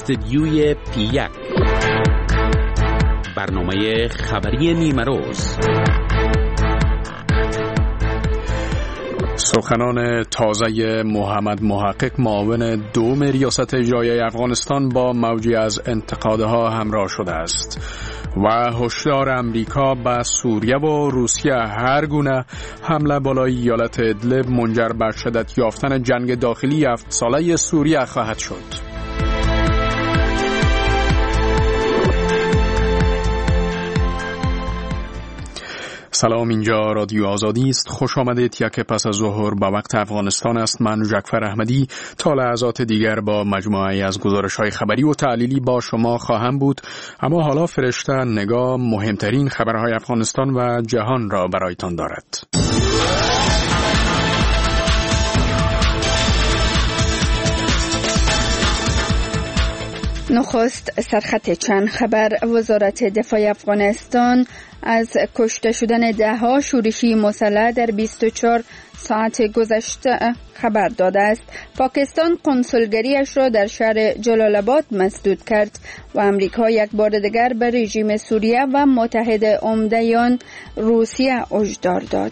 استدیوی پی1 برنامه خبری نیمه روز. سخنان تازه محمد محقق معاون دوم ریاست اجرایی افغانستان با موجی از انتقادها همراه شده است و هشدار امریکا به سوریه و روسیه هر گونه حمله بالای ایالت ادلب منجر به شدت یافتن جنگ داخلی 7 ساله سوریه خواهد شد. سلام، اینجا رادیو آزادی است. خوش آمدید. یک پس از ظهر به وقت افغانستان است. من جعفر احمدی تا لحظات دیگر با مجموعه از گزارش‌های خبری و تحلیلی با شما خواهم بود. اما حالا فرشته نگاه مهمترین خبرهای افغانستان و جهان را برایتان دارد. نخست سرخط چند خبر. وزارت دفاع افغانستان از کشته شدن ده‌ها شورشی مسلح در 24 ساعت گذشته خبر داده است. پاکستان کنسولگریش را در شهر جلال آباد مسدود کرد و امریکا یک بار دیگر به رژیم سوریه و متحد عمده روسیه هشدار داد.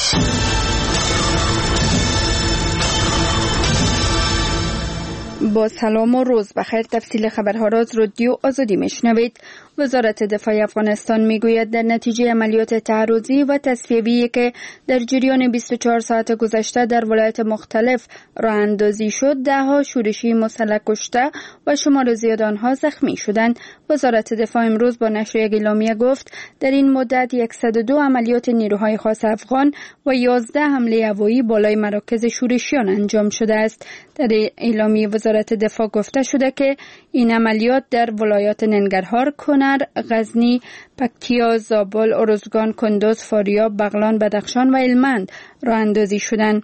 با سلام و روز بخیر. تفصیل خبرها را از رادیو آزادی میشنوید. وزارت دفاع افغانستان میگوید در نتیجه عملیات تعرضی و تصفیه‌ای که در جریان 24 ساعت گذشته در ولایات مختلف راه اندازی شد، ده‌ها شورشی مسلح کشته و شمار زیاد آنها زخمی شدند. وزارت دفاع امروز با نشر یک اعلامیه گفت در این مدت 102 عملیات نیروهای خاص افغان و 11 حمله هوایی بالای مراکز شورشیان انجام شده است. در اعلامیه وزارت دفاع گفته شده که این عملیات در ولایات ننگرهار، کنر، غزنی، پکتیا، زابل، ارزگان، کندوز، فاریاب، بغلان، بدخشان و هلمند راه اندازی شدند.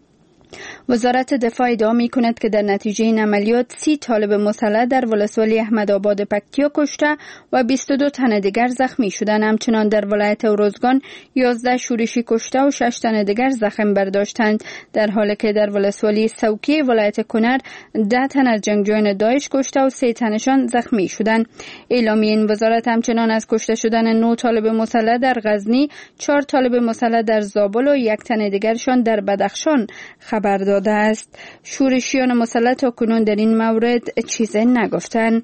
وزارت دفاع ادعا می‌کند که در نتیجه این عملیات 30 طالب مسلح در ولسوالی احمدآباد پکتیا کشته و 22 تن دیگر زخمی شدند. همچنان در ولایت ارزگان 11 شورشی کشته و 6 تن دیگر زخم برداشتند، در حالی که در ولسوالی سوکی ولایت کنر 10 تن از جنگجویان داعش کشته و 3 تنشان زخمی شدند. اعلامیه این وزارت همچنان از کشته شدن 9 طالب مسلح در غزنی، 4 طالب مسلح در زابل و 1 تن دیگرشان در بدخشان خبر داده است. شورشیان مسلح تاکنون در این مورد چیزی نگفتند.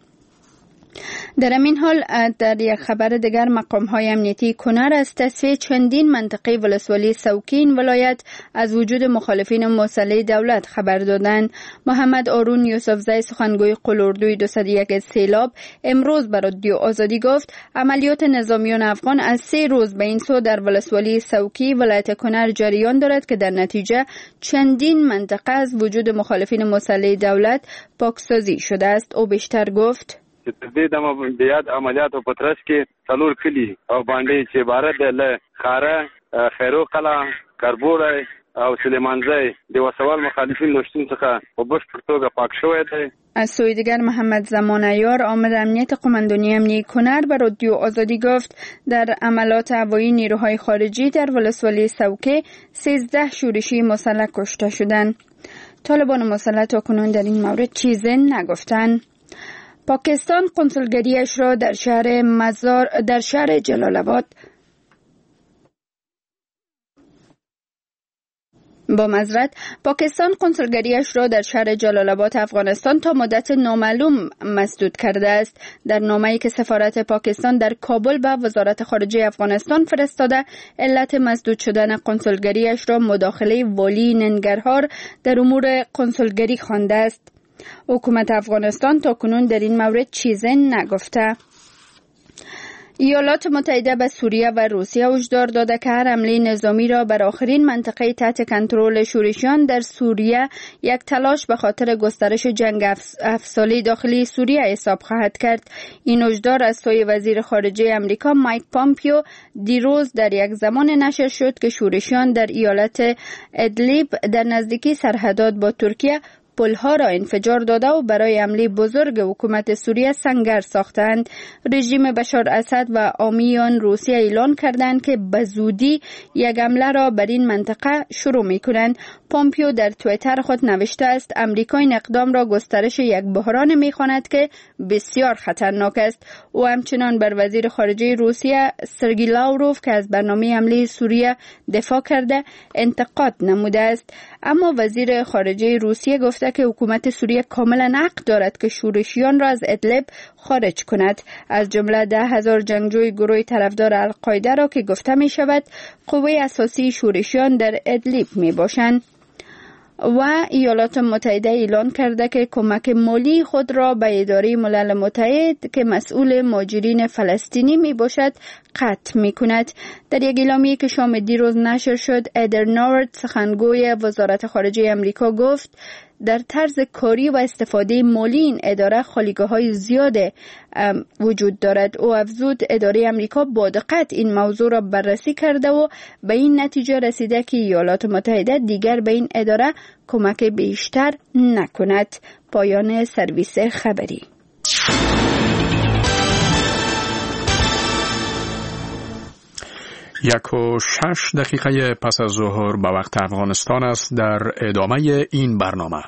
در همین حال در یک خبر دیگر، مقام‌های امنیتی کنر از تصفیه چندین منطقه ولسوالی سوکی این ولایت از وجود مخالفین مسلح دولت خبر دادند. محمد آرون یوسفزی، سخنگوی قلاردوی 201 سیلاب، امروز بر رادیو آزادی گفت عملیات نظامیان افغان از 3 روز به این سو در ولسوالی سوکی ولایت کنر جریان دارد که در نتیجه چندین منطقه از وجود مخالفین مسلح دولت پاکسازی شده است. او بیشتر گفت د بیاد عملیات په ترڅ کې څلور کلی او باندې چې عبارت له خاره، خیرو قلعه، کربوړی او سلیمانزی د وسوال مخالفین لشتون څخه په بشپړ توګه پاک شوی دی. از سوی دیگر محمد زمانیار، عامل امنیت قماندانی امنیتی کنر به رادیو آزادی گفت در عملات هوایی نیروهای خارجی در ولسوالی سوکه 13 شورشی مسلح کشته شدند. طالبان مسلح تاکنون در این مورد چیزی نگفتند. پاکستان کنسولگریش را در شهر جلال آباد پاکستان کنسولگریش را در شهر جلال آباد افغانستان تا مدت نامعلوم مسدود کرده است. در نامه‌ای که سفارت پاکستان در کابل به وزارت خارجه افغانستان فرستاده، علت مسدود شدن کنسولگریش را مداخله والی ننگرهار در امور کنسولگری خوانده است. حکومت افغانستان تاکنون در این مورد چیزی نگفته. ایالات متحده به سوریه و روسیه هشدار داده که هر حمله نظامی را بر آخرین منطقه تحت کنترل شورشیان در سوریه یک تلاش به خاطر گسترش جنگ 7 ساله داخلی سوریه حساب خواهد کرد. این هشدار از سوی وزیر خارجه امریکا مایک پامپیو دیروز در یک زمان نشر شد که شورشیان در ایالت ادلیب در نزدیکی سرحدات با ترکیه پلها را انفجار داده و برای حمله بزرگ حکومت سوریه سنگر ساختند. رژیم بشار اسد و حامیان روسیه اعلان کردند که به زودی یک حمله را بر این منطقه شروع می‌کنند. پومپیو در توییتر خود نوشته است امریکا این اقدام را گسترش یک بحران می‌خواند که بسیار خطرناک است. او همچنان بر وزیر خارجه روسیه سرگئی لاوروف که از برنامه حمله سوریه دفاع کرده انتقاد نموده است. اما وزیر خارجه روسیه گفته که حکومت سوریه کاملا حق دارد که شورشیان را از ادلب خارج کند، از جمله 10,000 جنگجوی گروه طرفدار القاعده را که گفته می شود قوه اساسی شورشیان در ادلب می باشند. و ایالات متحده اعلان کرده که کمک مالی خود را به اداره ملل متحد که مسئول مهاجرین فلسطینی می باشد قطع می کند. در یک اعلامیه که شام دیروز نشر شد، ادر ناورد سخنگوی وزارت خارجه امریکا گفت در طرز کاری و استفاده مالی این اداره خالیگاه‌های زیاد وجود دارد. او افزود اداره امریکا با دقت این موضوع را بررسی کرده و به این نتیجه رسیده که ایالات متحده دیگر به این اداره کمک بیشتر نکند. پایان سرویس خبری. 1:06 پس از ظهر به وقت افغانستان است. در ادامه این برنامه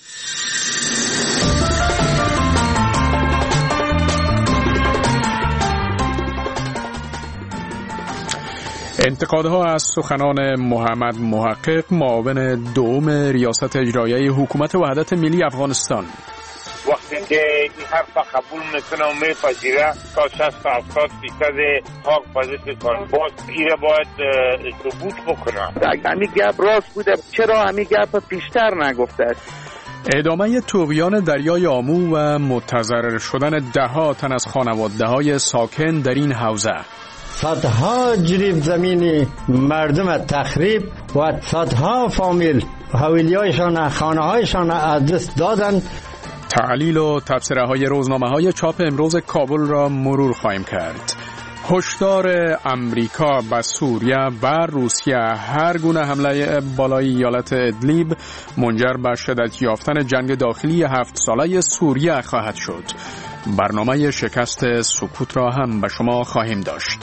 انتقادها از سخنان محمد محقق معاون دوم ریاست اجرایی حکومت وحدت ملی افغانستان. وقتی که این حرف قبول میکنه و میپذیره تا 60-70% حق پذیرش کنه، باز ایره باید ثبوت بکنه. اگه همی گپ راست بوده چرا همی گپ پیشتر نگفته است؟ ادامه طغیان دریای آمو و متضرر شدن ده‌ها تن از خانواده‌های ساکن در این حوزه. صدها جریب زمین مردم تخریب و صدها فامیل حویلی‌هایشان خانه‌هایشان از دست دادن. تحلیل و تبصره‌های روزنامه‌های چاپ امروز کابل را مرور خواهیم کرد. هشدار امریکا به سوریه و روسیه هر گونه حمله بالای ایالت ادلیب منجر به شدت یافتن جنگ داخلی 7 ساله سوریه خواهد شد. برنامه شکست سکوت را هم به شما خواهیم داشت.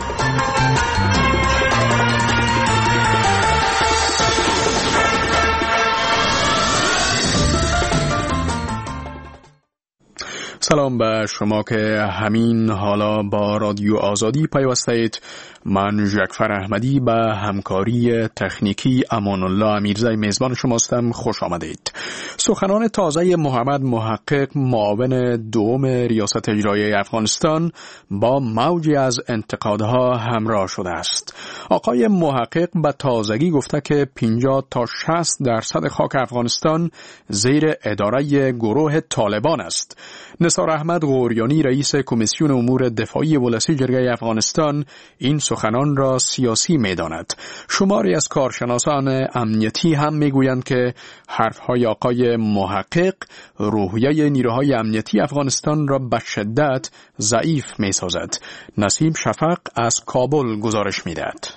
سلام به شما که همین حالا با رادیو آزادی پیوسته اید. من جعفر احمدی به همکاری تکنیکی امان الله امیرزای میزبان شماستم. خوش آمدید. سخنان تازه محمد محقق معاون دوم ریاست اجرایی افغانستان با موجی از انتقادها همراه شده است. آقای محقق به تازگی گفته که 50 تا 60% خاک افغانستان زیر اداره گروه طالبان است. نثار احمد غوریانی رئیس کمیسیون امور دفاعی ولسی جرگه افغانستان این سخنان را سیاسی می‌داند. شماری از کارشناسان امنیتی هم می‌گویند که حرف‌های آقای محقق روحیه نیروهای امنیتی افغانستان را به شدت ضعیف می‌سازد. نسیم شفق از کابل گزارش می‌دهد.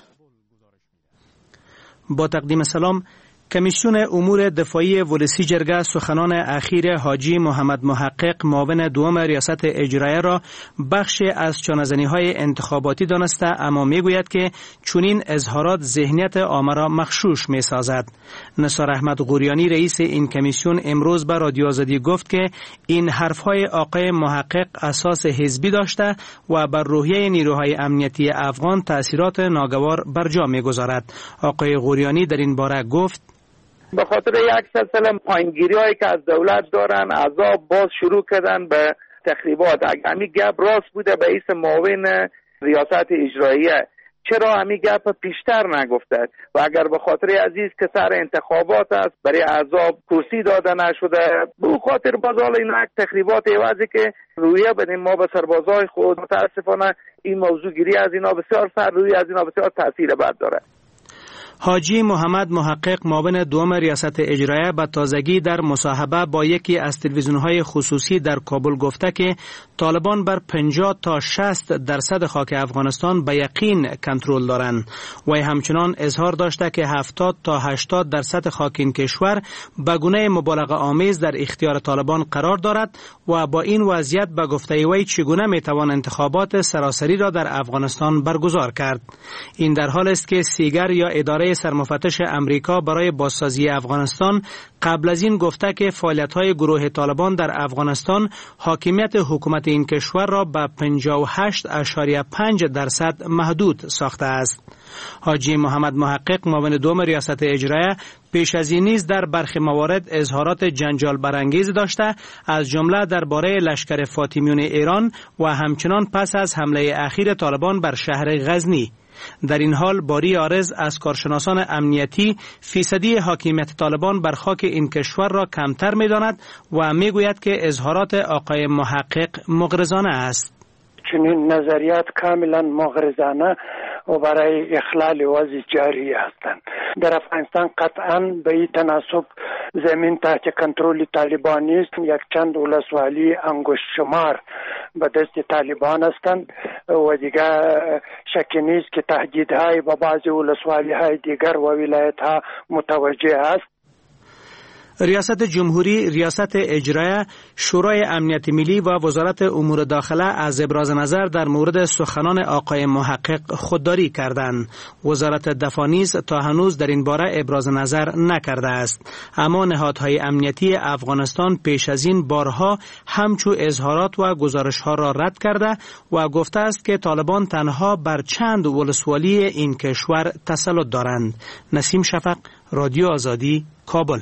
با تقدیم سلام، کمیسیون امور دفاعی ولسی جرگه سخنان اخیر حاجی محمد محقق معاون دوم ریاست اجرایی را بخشی از چانه‌زنی‌های انتخاباتی دانسته، اما میگوید که چنین اظهارات ذهنیت عامه را مغشوش می‌سازد. نثار احمد غوریانی رئیس این کمیسیون امروز به رادیو آزادی گفت که این حرف‌های آقای محقق اساس حزبی داشته و بر روحیه نیروهای امنیتی افغان تأثیرات ناگوار بر جا می‌گذارد. آقای غوریانی در این باره گفت: به خاطر یک سلسله پایینگیری هایی که از دولت دارن، عذاب باز شروع کردن به تخریبات. اگه همی گپ راست بوده به رئیس معاون ریاست اجراییه چرا همی گپ پیشتر نگفته؟ و اگر به خاطر عزیز که سر انتخابات است برای عذاب کرسی داده نشده، به خاطر بازال این تخریبات عوضی که رویه بدیم ما به سربازای خود، متاسفانه این موضوع گیری از اینا بسیار سر روی از اینا بسیار تاثیر بد داره. حاجی محمد محقق معاون دوم ریاست اجرایه به تازگی در مصاحبه با یکی از تلویزیون‌های خصوصی در کابل گفته که طالبان بر 50 تا 60% خاک افغانستان به یقین کنترل دارند و همچنان اظهار داشته که 70 تا 80% خاک این کشور به گونه مبالغه آمیز در اختیار طالبان قرار دارد و با این وضعیت به گفته وی چگونه میتوان انتخابات سراسری را در افغانستان برگزار کرد. این در حال است که سیگر یا اداره سرمفتش امریکا برای بازسازی افغانستان قبل از این گفته که فعالیت‌های گروه طالبان در افغانستان حاکمیت حکومت این کشور را به 58.5% محدود ساخته است. حاجی محمد محقق معاون دوم ریاست اجرایه پیش از این نیز در برخی موارد اظهارات جنجال برانگیز داشته، از جمله درباره لشکر فاطمیون ایران و همچنان پس از حمله اخیر طالبان بر شهر غزنی. در این حال باری عارض از کارشناسان امنیتی فیصدی حاکمیت طالبان بر خاک این کشور را کمتر می‌داند و می‌گوید که اظهارات آقای محقق مغرضانه است. چنین نظریات کاملا مغرضانه و برای اخلال وضع جاری هستند. در افغانستان قطعاً به این تناسب زمین تحت کنترل طالبان است. یک چند ولسوالی انگشت شمار به دست طالبان هستند و دیگر شکی نیست که تهدیدهای به بعضی ولسوالی‌های دیگر و ولایت‌ها متوجه است. ریاست جمهوری، ریاست اجرایه، شورای امنیت ملی و وزارت امور داخله از ابراز نظر در مورد سخنان آقای محقق خودداری کردند. وزارت دفاع نیز تا هنوز در این باره ابراز نظر نکرده است. اما نهادهای امنیتی افغانستان پیش از این بارها همچو اظهارات و گزارش‌ها را رد کرده و گفته است که طالبان تنها بر چند ولسوالی این کشور تسلط دارند. نسیم شفق، رادیو آزادی، کابل.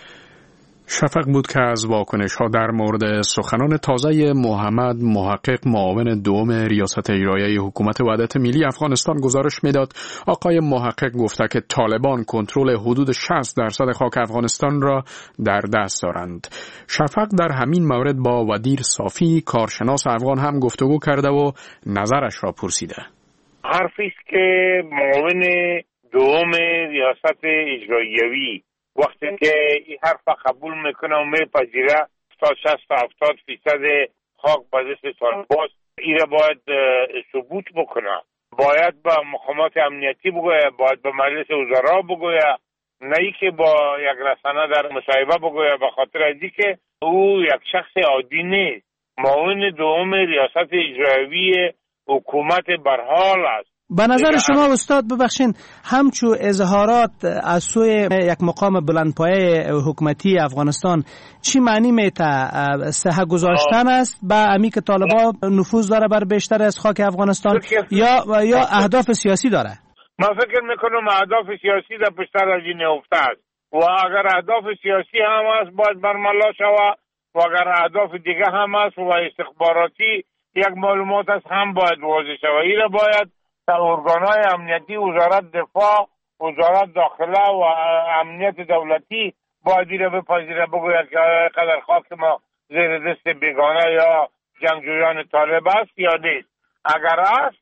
شفق بود که از واکنش‌ها در مورد سخنان تازه محمد محقق معاون دوم ریاست اجرایه حکومت وحدت ملی افغانستان گزارش میداد. آقای محقق گفته که طالبان کنترل حدود 60% خاک افغانستان را در دست دارند. شفق در همین مورد با ودیر صافی کارشناس افغان هم گفتگو کرده و نظرش را پرسیده. حرفی است که معاون دوم ریاست اجرایوی وقتی که این حرف قبول میکنه و میپذیره تا 60-70% خاک به دست طالبان، این باید ثبوت بکنه، باید به مقامات امنیتی بگویه، باید به مجلس وزرا بگویه، نه ای که با یک رسانه در مصاحبه بگویه، به خاطر اینکه که او یک شخص عادی نیست. معاون دوم ریاست اجرایی حکومت برحال است. به نظر شما استاد ببخشین همچو اظهارات از سوی یک مقام بلندپایه حکومتی افغانستان چی معنی میته؟ سه گذاشتن است به امی که طالبان نفوذ داره بر بیشتر از خاک افغانستان یا اهداف سیاسی داره؟ من فکر میکنم اهداف سیاسی در بیشتر از این نهفته است و اگر اهداف سیاسی هم است باید برملا شود و اگر اهداف دیگه هم است و استخباراتی یک معلومات است هم باید واضح شود. این باید ارگان‌های امنیتی، وزارت دفاع، وزارت داخله و امنیت دولتی باید این را بپذیره، بگوید که قدر خاک ما زیر دست بیگانه یا جنگجویان طالب است یا نیست. اگر است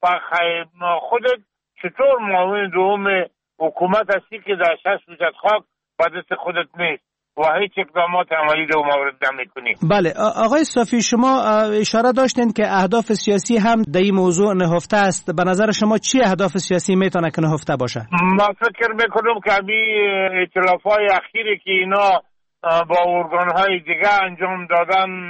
خودت چطور معاون دوم حکومت هستی که در 60% خاک به دست خودت نیست و هیچ اقدامات عملی در مورد نمی‌کنی؟ بله آقای صافی، شما اشاره داشتین که اهداف سیاسی هم در این موضوع نهفته است. به نظر شما چی اهداف سیاسی میتونه که نهفته باشه؟ من فکر میکنم که همین ائتلاف‌های اخیری که اینا با ارگان‌های دیگه انجام دادن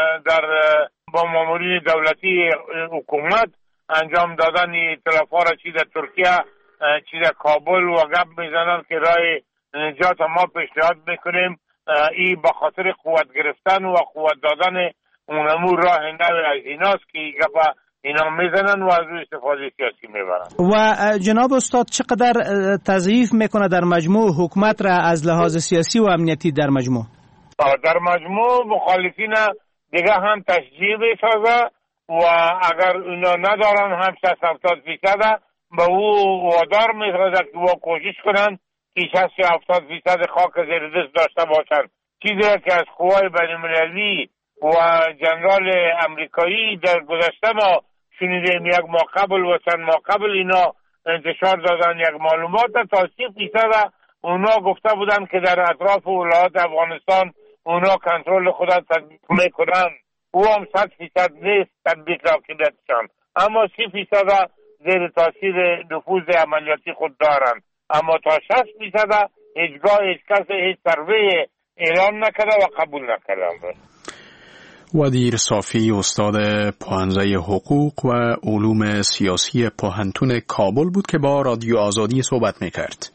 با مامورین دولتی حکومت انجام دادن ائتلاف‌ها را چی در ترکیه چی در کابل و گپ میزنن که راه نجات ما پیشنهاد میکنیم. این به خاطر قوت گرفتن و قوت دادن اونمو راه نو از ایناست که اینا میزنن و از روی استفاده سیاسی میبرن. و جناب استاد چقدر تضعیف میکنه در مجموع حکومت را از لحاظ سیاسی و امنیتی در مجموع؟ در مجموع مخالفین دیگه هم تشجیع میسازه و اگر اینا ندارن هم 60-70% به او وادار میسازه که با کوشش کنن که 60-70% خاک زیر دست داشته باشند. چیزی که از قوای بین‌المللی و جنرال امریکایی در گذشته ما شنیدیم، یک ماه قبل و چند ماه قبل اینا انتشار دادن یک معلومات تا 30% اونا گفته بودن که در اطراف ولایات افغانستان اونا کنترل خود تطبیق میکنن. او هم 100% نیست تطبیق عقیدتشان، اما 30% زیر تاثیر نفوذ عملیاتی خود دارن. اما تا 60% هیچگاه هیچ کس هیچ سروی اعلان نکرده و قبول نکرده. ودیر صافی استاد پوهنځی حقوق و علوم سیاسی پوهنتون کابل بود که با رادیو آزادی صحبت میکرد.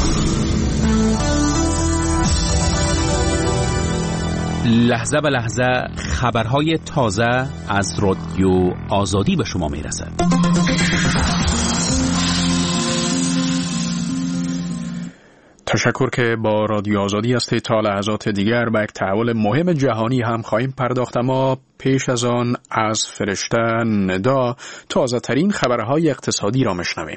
لحظه به لحظه خبرهای تازه از رادیو آزادی به شما میرسد. تشکر که با رادیو آزادی هستید. تا لحظات دیگر به یک تحول مهم جهانی هم خواهیم پرداخت، اما پیش از آن از فرشته ندا تازه ترین خبرهای اقتصادی را مشنویم.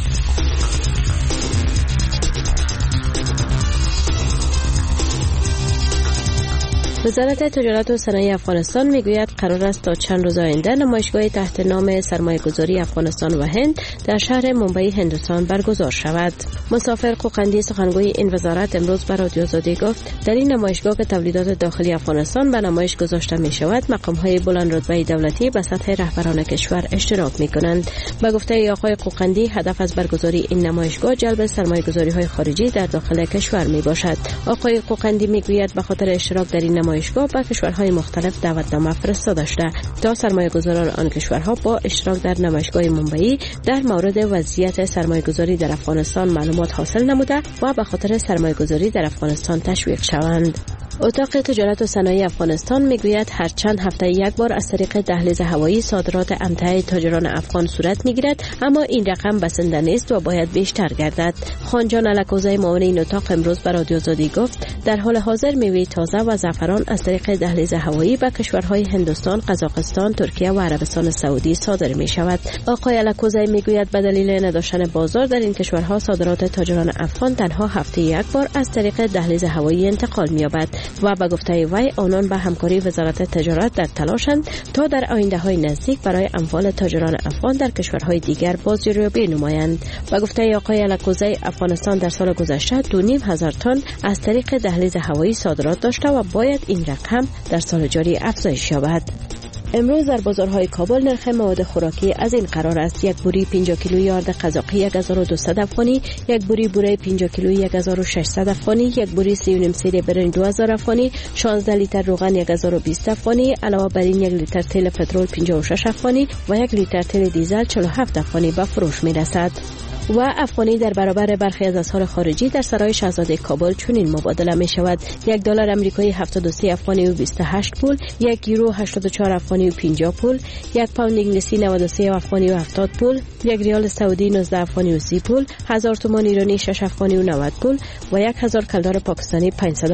وزارت تجارت و صنایع افغانستان میگوید قرار است تا چند روز آینده نمایشگاهی تحت نام سرمایه‌گذاری افغانستان و هند در شهر ممبئی هندوستان برگزار شود. مسافر قوقندی سخنگوی این وزارت امروز به رادیو آزادی گفت در این نمایشگاه که تولیدات داخلی افغانستان به نمایش گذاشته می شود، مقام‌های بلند رتبه دولتی به سطح رهبران کشور اشتراک می کنند. به گفته آقای قوقندی، هدف از برگزاری این نمایشگاه جلب سرمایه‌گذاری‌های خارجی در داخل کشور می باشد. آقای قوقندی میگوید به خاطر اشتراک در این نمایشگاه به کشورهای مختلف دعوتنامه فرستاده شده تا سرمایه‌گذاران آن کشورها با اشتراک در نمایشگاه ممبئی در مورد وضعیت سرمایه‌گذاری در افغانستان معلومات حاصل نموده و به خاطر سرمایه‌گذاری در افغانستان تشویق شوند. اتاق تجارت و صنایع افغانستان میگوید هر چند هفته یک بار از طریق دهلیز هوایی صادرات امتع تاجران افغان صورت میگیرد، اما این رقم بسنده نیست و باید بیشتر گردد. خانجان الکوزی معاون این اتاق امروز به رادیو آزادی گفت در حال حاضر میوه تازه و زعفران از طریق دهلیز هوایی به کشورهای هندوستان، قزاقستان، ترکیه و عربستان سعودی صادر می شود. آقای الکوزی میگوید به دلیل نداشتن بازار در این کشورها صادرات تاجران افغان تنها هفته یک بار از طریق دهلیز هوایی انتقال می‌یابد و به گفته وی آنان به همکاری وزارت تجارت در تلاشند تا در آینده‌های نزدیک برای اموال تاجران افغان در کشورهای دیگر بازاریابی نمایند. به گفته آقای الکوزی، افغانستان در سال گذشته 2,500 تن از طریق دهلیز هوایی صادرات داشته و باید این رقم در سال جاری افزایش یابد. امروز در بازارهای کابل نرخ مواد خوراکی از این قرار است: یک بوری 50 کیلویی آرد قزاقی 1200 افغانی، یک بوری بوره 50 کیلویی 1600 افغانی، یک بوری 3.5 سیر برنج 2000 افغانی، 16 لیتر روغن 1020 افغانی، علاوه بر این 1 لیتر تیل پترول 56 افغانی و 1 لیتر تیل دیزل 47 افغانی به فروش میرسد. و افغانی در برابر برخی از اسعار خارجی در سرای شاهزاده کابل چنین مبادله می شود: $1 آمریکایی 73 افغانی و 28 پول، 1 یورو 84 افغانی و 50 پول، 1 پوند انگلیسی 93 افغانی و 70 پول، 1 ریال سعودی 19 افغانی و 30 پول، 1000 تومان ایرانی 6 افغانی و 90 پول و 1000 کلدار پاکستانی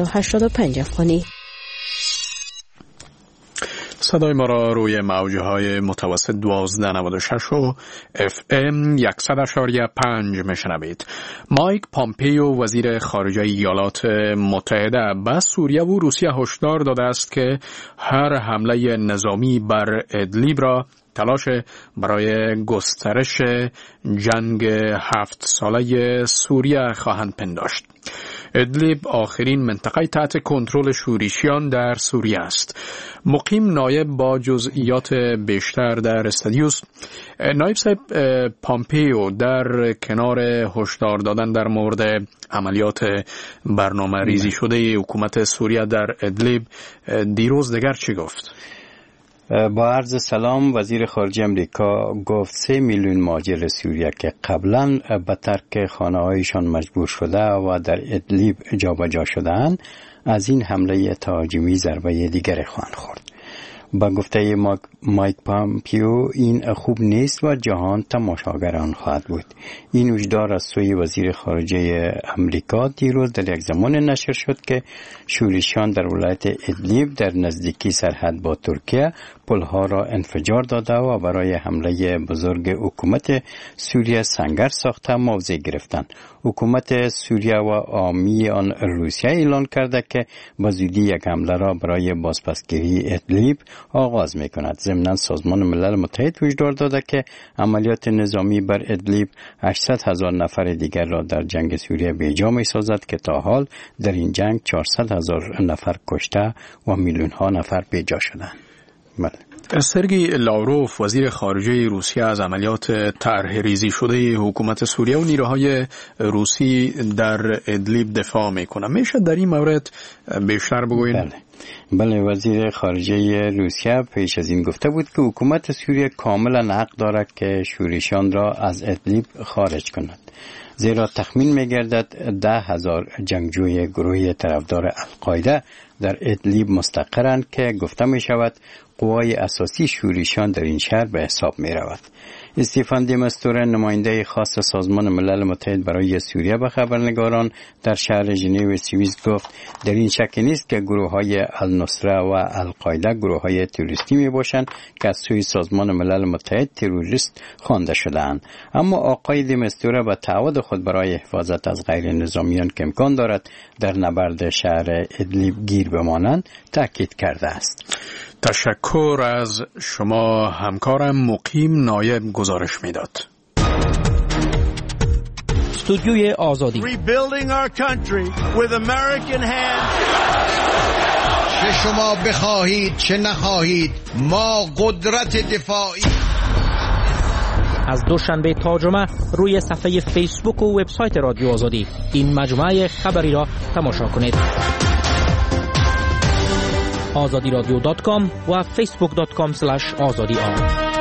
585 افغانی. صدای ما را روی موجهای متوسط 1296 و FM 100.5 میشنوید. مایک پامپیو وزیر خارجه ایالات متحده به سوریه و روسیه هشدار داده است که هر حمله نظامی بر ادلیب را تلاش برای گسترش جنگ 7 ساله سوریه خواهند پنداشت. ادلیب آخرین منطقه تحت کنترل شورشیان در سوریه است. مقیم نایب با جزئیات بیشتر در استودیوس. نایب صاحب، پامپیو در کنار هشدار دادن در مورد عملیات برنامه ریزی شده حکومت سوریه در ادلیب، دیروز دیگر چی گفت؟ با عرض سلام، وزیر خارجه امریکا گفت 3 میلیون مهاجر سوریه که قبلا به ترک خانه‌هایشان مجبور شده و در ادلیب جابجا شده‌اند از این حمله تهاجمی ضربه دیگر خواهند خورد. با گفته مایک پامپیو این خوب نیست و جهان تماشاگر آن خواهد بود. این هشدار از سوی وزیر خارجه امریکا دیروز در یک زمان نشر شد که شورشیان در ولایت ادلیب در نزدیکی سرحد با ترکیه پلها را انفجار داده و برای حمله بزرگ حکومت سوریه سنگر ساخته موضع گرفتند. حکومت سوریه و حامی آن روسیه اعلان کرده که با زودی یک حمله را برای بازپسگیری ادلیب آغاز می‌کند. ضمناً سازمان ملل متحد هشدار داده که عملیات نظامی بر ادلیب 800,000 نفر دیگر را در جنگ سوریه بیجا می‌سازد که تا حال در این جنگ 400,000 نفر کشته و میلیون‌ها نفر بیجا شدند. سرگئی لاوروف وزیر خارجه روسیه از عملیات طرح ریزی شده حکومت سوریه و نیروهای روسی در ادلیب دفاع میکنه. میشه در این مورد بیشتر بگویید؟ بله، وزیر خارجه روسیه پیش از این گفته بود که حکومت سوریه کاملا حق دارد که شورشیان را از ادلیب خارج کند، زیرا تخمین می‌گردد 10,000 جنگجوی گروه طرفدار القاعده در ادلیب مستقرند که گفته می شود قوای اساسی شورشیان در این شهر به حساب می رود. استیفان دی مستوره، نماینده خاص سازمان ملل متحد برای سوریه، به خبرنگاران در شهر ژنو سوئیس گفت در این شک نیست که گروه‌های النصره و القاعده گروه‌های تروریستی میباشند که از سوی سازمان ملل متحد تروریست خوانده شده‌اند. اما آقای دی مستوره به تعهد خود برای حفاظت از غیر نظامیان که امکان دارد در نبرد شهر ادلیب گیر بمانند تاکید کرده است. تشکر از شما همکارم مقیم نایب گزارش میداد. استودیوی آزادی. Rebuilding our country with American hands. چه شما بخواهید چه نخواهید ما قدرت دفاعی. از دوشنبه تا جمعه روی صفحه فیسبوک و وبسایت رادیو آزادی این مجموعه خبری را تماشا کنید. azadiradio.com و facebook.com/azadi.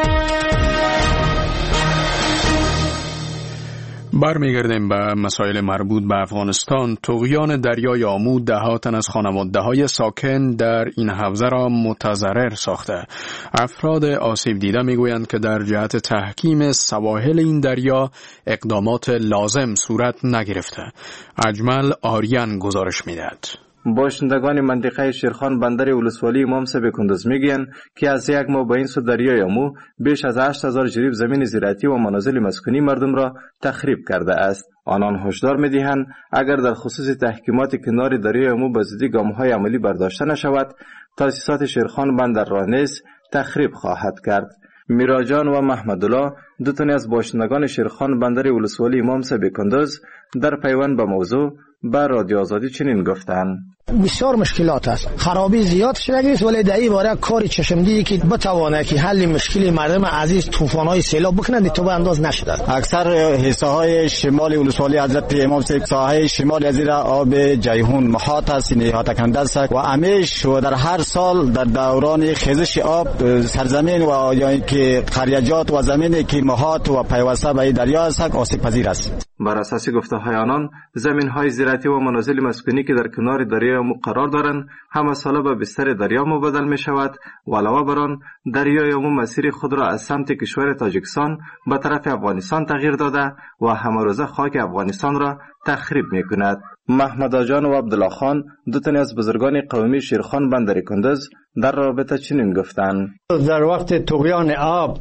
برمیگردیم به مسائل مربوط به افغانستان. طغیان دریای آمو ده‌ها تن از خانواده‌های ساکن در این حوزه را متضرر ساخته. افراد آسیب دیده میگویند که در جهت تحکیم سواحل این دریا اقدامات لازم صورت نگرفته. اجمل آریان گزارش میدهد. باشندگان منطقه شیرخان بندر ولسوالی امام صاحب کندز میگن که از یک ماه به این سو دریای آمو بیش از 8,000 جریب زمین زراعتی و منازل مسکونی مردم را تخریب کرده است. آنان هشدار می‌دهند اگر در خصوص تحکیمات کنار دریای آمو به زودی گام‌های عملی برداشته نشود، تاسیسات شیرخان بندر را نیز تخریب خواهد کرد. میراجان و محمدالله، دو تن از باشندگان شیرخان بندر ولسوالی امام صاحب کندز، در پیوند به موضوع به رادیو آزادی چنین گفتند: بسیار مشکلات است، خرابی زیاد شده است، ولی در این باره کار چشمدیدی که بتوانه که حل مشکل مردم عزیز طوفان‌های سیلاب بکنند تو به انداز نشده. اکثر حصه‌های شمال ولسوالی حضرت امام صاحب ساحه شمال از زیر آب جیهون محاط است، احاطه کننده است و همیشه و در هر سال در دوران خیزش آب سرزمین و یا اینکه قریجات و زمینی که محاط و پیوسته به دریا است آسیب پذیر است. بر اساس گفته‌های آنان، زمین‌های زراعتی و منازل مسکونی که در کنار دریای آمو قرار دارند همه ساله به بستر دریا مبادل می شود و علاوه بر آن دریای آمو مسیر خود را از سمت کشور تاجیکستان به طرف افغانستان تغییر داده و همه روزه خاک افغانستان را تخریب می کند. محمد آجان و عبدالله خان، دو تن از بزرگان قومی شیرخان بندر کندز، در رابطه چنین گفتند: در وقت طغیان آب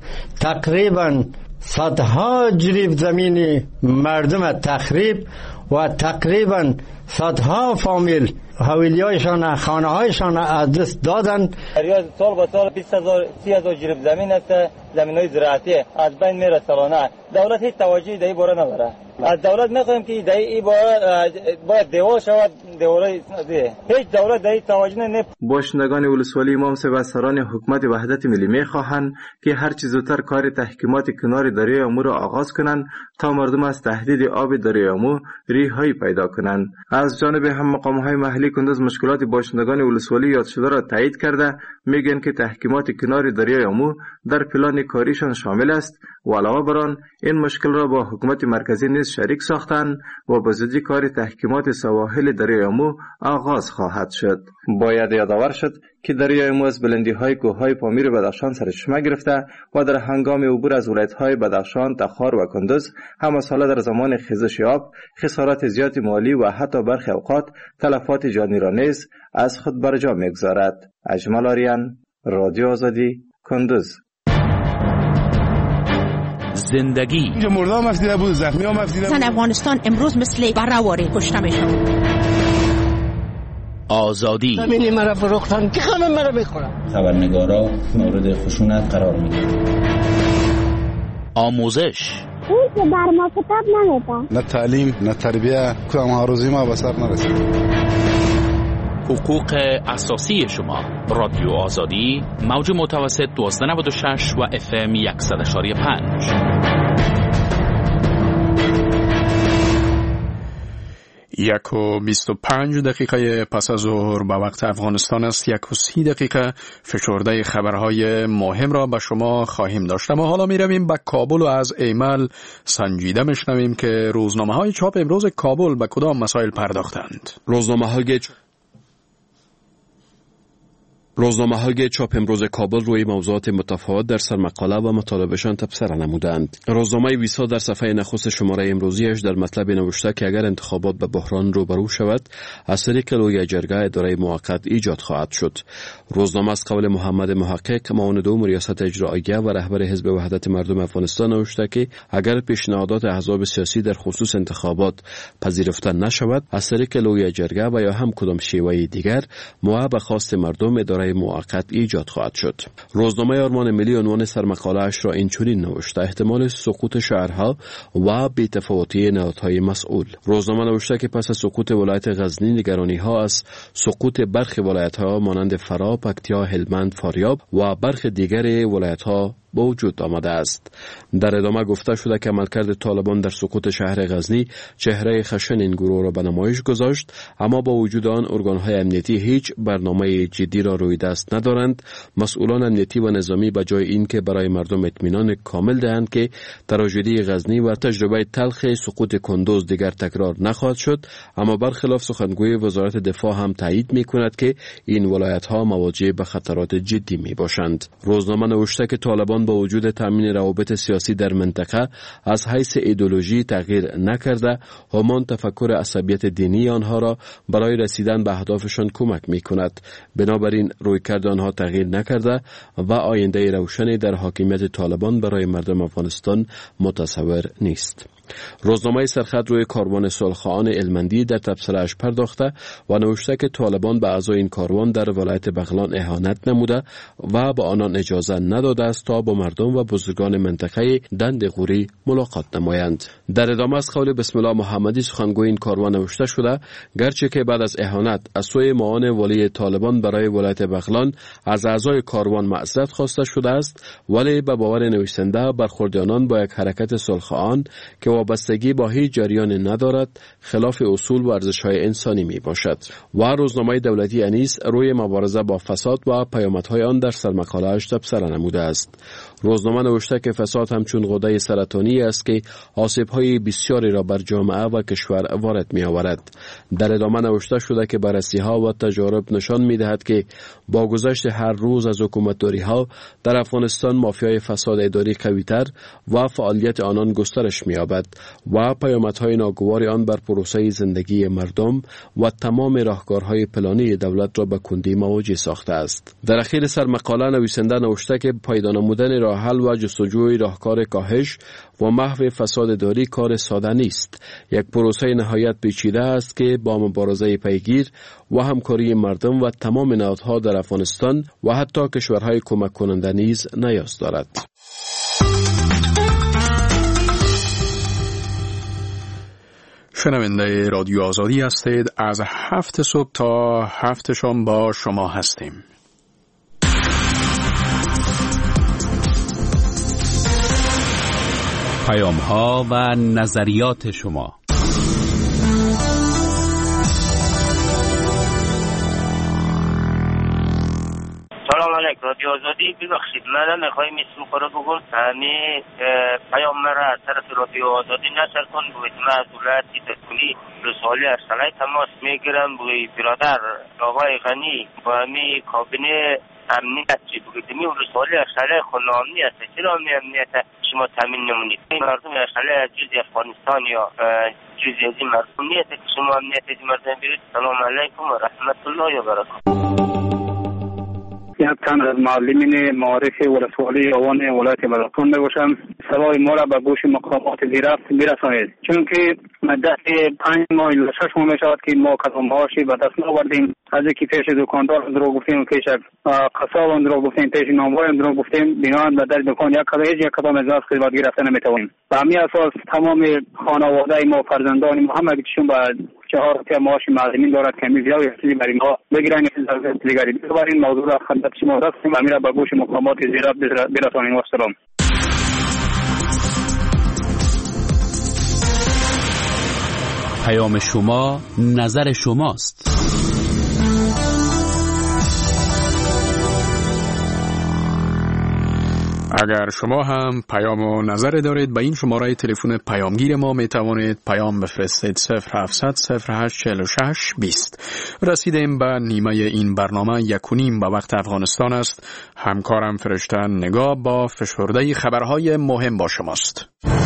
تقریبا صدها جریب زمین مردم تخریب و تقریبا صدها فامیل حویلی‌هایشان خانه‌هایشان از دست دادن. دریا سال به سال 20,000 جریب زمین است، زمین‌های زراعتی از بین میره سالانه. دولت هیچ توجهی در این باره نداره. از دولت می‌خوایم که در این باره باید دیوار شود، دیوارای هیچ دولت در این توجه نمی‌کنه. باشندگان ولسوالی امام صاحب از سران حکومت وحدت ملی می‌خواهند که هر چه زودتر کار تحکیمات کنار دریای آمو را آغاز کنند تا مردم از تهدید آب دریای آمو رهایی پیدا کنند. از جانب هم مقام‌های محلی کندز مشکلات باشندگان ولسوالی یاد شده را تایید کرده میگن که تحکیمات کنار دریای آمو در پلان کاریشان شامل است و علاوه بر آن این مشکل را با حکومت مرکزی نیز شریک ساختند و به زودی کار تحکیمات سواحل دریای آمو آغاز خواهد شد. باید یادآور شد که دریای آمو از بلندی‌های کوه‌های پامیر بدخشان سرچشمه گرفته و در هنگام عبور از ولایت‌های بدخشان، تخار و کندز همه ساله در زمان خیزش آب خسارات زیاد مالی و حتی برخی اوقات تلفات جانی را نیز از خود بر جا می‌گذارد. اجمل آریان، رادیو آزادی، کندوز. زندگی اینجا مرده هم افدیده بود، زخمی هم افدیده بود. زن افغانستان امروز مثل برهواری کشته میشن. آزادی زمینی مرا فروختن که همه مرا بخورن. خبرنگارا مورد خشونت قرار میگیرن. آموزش اون که بر ما کتاب نمیده. نه تعلیم نه تربیه، کدام آرزوی ما به سر نرسید. حقوق اساسی شما. رادیو آزادی، موج متوسط 1296 و FM 100.5. 1:25 پس از ظهر به وقت افغانستان است. 1:30 فشرده خبرهای مهم را به شما خواهیم داشت. اما حالا می رویم به کابل و از ایمل سنجیده میشنویم که روزنامه های چاپ امروز کابل به کدام مسائل پرداختند. روزنامه‌های چاپ امروز کابل روی موضوعات متفاوت در سرمقاله و مطالبشان تبصره نمودند. روزنامه ویسا در صفحه نخست شماره امروزیش در مطلب نوشته که اگر انتخابات به بحران روبرو شود، از طریق لوی جرگه اداره موقت ایجاد خواهد شد. روزنامه از قول محمد محقق، معاون دوم ریاست اجراییه و رهبر حزب وحدت مردم افغانستان نوشته که اگر پیشنهادات احزاب سیاسی در خصوص انتخابات پذیرفته نشود، از طریق لوی جرگه و یا هم کدام شیوه دیگر به خواست مردم اداره موقت ایجاد خواهد شد. روزنامه آرمان ملی عنوان سرمقاله اش را اینچنین نوشته: احتمال سقوط شهرها و بی‌تفاوتی نهادهای مسئول. روزنامه نوشته که پس از سقوط ولایت غزنی نگرانی ها از سقوط برخی ولایت ها مانند فرا، پکتیا، هلمند، فاریاب و برخی دیگر ولایت ها با وجود آمده است. در ادامه گفته شده که عملکرد طالبان در سقوط شهر غزنی چهره خشن این گروه را به نمایش گذاشت، اما با وجود آن ارگان‌های امنیتی هیچ برنامه جدی را روی دست ندارند. مسئولان امنیتی و نظامی به جای اینکه برای مردم اطمینان کامل دهند که تراژدی غزنی و تجربه تلخ سقوط کندوز دیگر تکرار نخواهد شد، اما برخلاف سخنگوی وزارت دفاع هم تایید می‌کند که این ولایت‌ها مواجه به خطرات جدی می‌باشند. روزنامه نوشته که طالبان با وجود تامین روابط سیاسی در منطقه از حیث ایدئولوژی تغییر نکرده، همان تفکر عصبیت دینی آنها را برای رسیدن به اهدافشان کمک می‌کند. بنابراین رویکرد آنها تغییر نکرده و آینده روشنی در حاکمیت طالبان برای مردم افغانستان متصور نیست. روزنامه سرخط روی کاروان صلح‌خواهان المندی در تبصره‌اش پرداخته و نوشته که طالبان به اعضای این کاروان در ولایت بغلان اهانت نموده و به آنان اجازه نداده است تا با مردم و بزرگان منطقه دند غوری ملاقات نمایند. در ادامه از قول بسم الله محمدی سخنگوی این کاروان نوشته شده گرچه که بعد از اهانت از سوی معاون ولی طالبان برای ولایت بغلان از اعضای کاروان معذرت خواسته شده است، ولی به باور نویسنده برخورد آنان با یک حرکت صلح‌خواهان که وابستگی با هیچ جریان ندارد خلاف اصول و ارزش‌های انسانی می باشد. و روزنامه دولتی انیس روی مبارزه با فساد و پیامدهای آن در سرمقاله‌اش تبصره نموده است. روزنامه نوشته که فساد همچون غده سرطانی است که آسیب‌های بسیاری را بر جامعه و کشور وارد می‌آورد. در ادامه نوشته شده که بررسی‌ها و تجارب نشان می‌دهد که با گذشت هر روز از حکومت‌داری‌ها در افغانستان مافیای فساد اداری قوی‌تر و فعالیت آنان گسترش می‌یابد و پیامدهای ناگوار آن بر پروسه زندگی مردم و تمام راهکارهای پلانی دولت را به کندی مواجه ساخته است. در اخیر سرمقاله نویسنده نوشته که پایدار نمودن راه حل و جستجوی راهکار کاهش و محو فساد اداری کار ساده نیست. یک پروسه نهایت پیچیده است که با مبارزه پیگیر و همکاری مردم و تمام نهادها در افغانستان و حتی کشورهای کمک کننده نیز نیاز دارد. شنونده رادیو آزادی هستید. از 7 صبح تا 7 شام با شما هستیم. پیام‌ها و نظریات شما. سلام علیکم رادیو آزادی. ببخشید من میخوایم اسم خورا بگم همه پیام مرا از طرف رادیو آزادی نشر کن بوید. من از دولتی تکلی رسالی ارسالی تماس میگیرم بوید برادر آقای غنی با همه کابینه امنیت چی بگید می رسالی ارسالی خونه امنیت چرا امنیت شما تامین نمونید؟ مردم ارسالی از جزی افغانستان یا جزی از این مردم نیت که شما امنیت از مردم برید. سلام علیکم و رحمت الله و برکاته. یک تن از معلمین معارف ولسوالی آوان ولایت بلخان میباشم. صدای ما را به گوش مقامات زیرفت برسانید، چون که مدت 5 ماه الی 6 ماه می شود که ما کدام معاشی به دست نآوردیم. از اینکه پیش دکاندار رو گفتیم، پیش قصاب رو گفتیم، پیش نامور رو گفتیم، بنابراین به در دکان یک کدام از خدمات گرفته نمیتوانیم. به همین اساس تمام خانواده ما، فرزندان ما، همه چون به 4 روپیه معاش معلمین دارد که میزیا و چیزی برای ما بگیرن، دیگری ببرین. موضوع را خدمت شما رسیم و میره به گوش مقامات زیرا برسانیم. و سلام. پیام شما نظر شماست. اگر شما هم پیام و نظر دارید به این شماره تلفن پیامگیر ما می توانید پیام بفرستید 0700 08 46 20. رسیدیم به نیمه این برنامه 1:30 به وقت افغانستان است. همکارم فرشته نگاه با فشرده خبرهای مهم با شماست.